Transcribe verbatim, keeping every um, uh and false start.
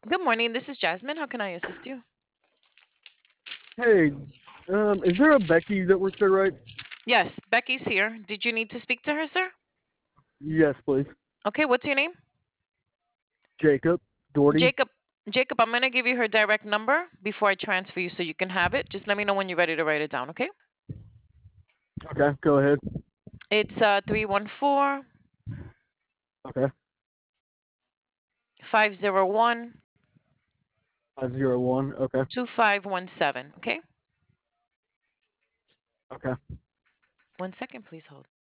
Good morning. This is Jasmine. How can I assist you? Hey, um, is there a Becky that works there, right? Yes, Becky's here. Did you need to speak to her, sir? Yes, please. Okay, what's your name? Jacob Doherty. Jacob. Jacob, I'm going to give you her direct number before I transfer you so you can have it. Just let me know when you're ready to write it down, okay? Okay, go ahead. It's uh three one four, Okay, five zero one, five zero one. Okay, two five one seven, okay? okay. One second, please hold.